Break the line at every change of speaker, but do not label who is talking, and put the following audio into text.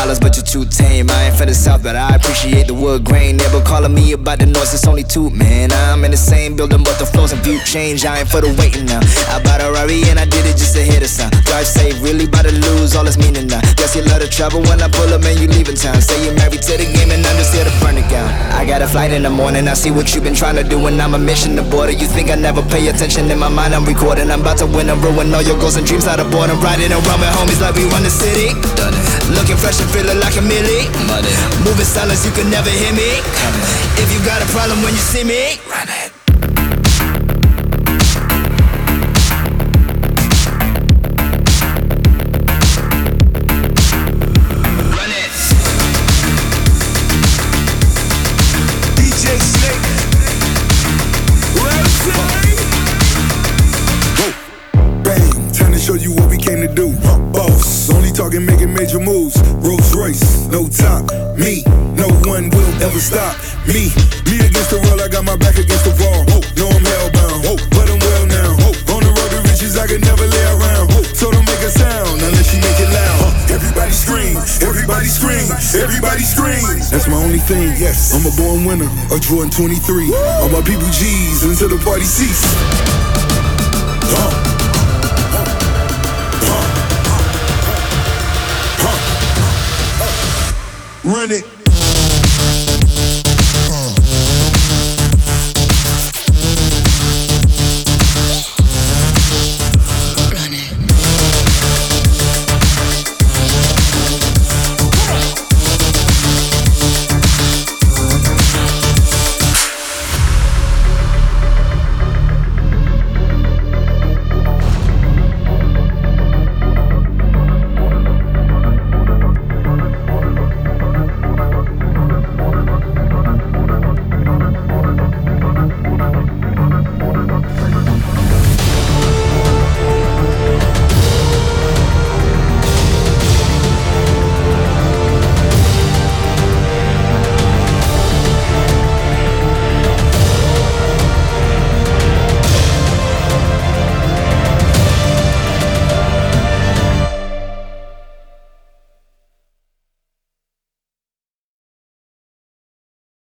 $1,000, but you're too tame. I ain't for the South, but I appreciate the wood grain. Never calling me about the noise, it's only two, man. I'm in the same building, but the flows and view change. I ain't for the waiting now. I bought a Rari and I did it just to hit a sound. Drive safe, really about to lose all its meaning now. Guess you love the trouble when I pull up and you leaving town. Say you're married to the game and I'm just here to burn it down. I got a flight in the morning, I see what you've been trying to do, and I'm a mission to border. You think I never pay attention? In my mind I'm recording. I'm about to win and ruin all your goals and dreams out of boredom. Riding around with homies like we run the city. Done it. Looking fresh and feeling like a millie. Money. Moving silence, you can never hear me. If you got a problem when you see me, run it.
Show you what we came to do. Boss, only talking, making major moves. Rolls Royce, no top. Me, no one will ever stop me. Me against the world, I got my back against the wall. No, I'm hellbound, but I'm well now. On the road to riches, I could never lay around. So don't make a sound unless you make it loud. Everybody scream, everybody scream, everybody scream. That's my only thing. Yes, I'm a born winner, a Jordan 23. All my people G's until the party cease. Run it.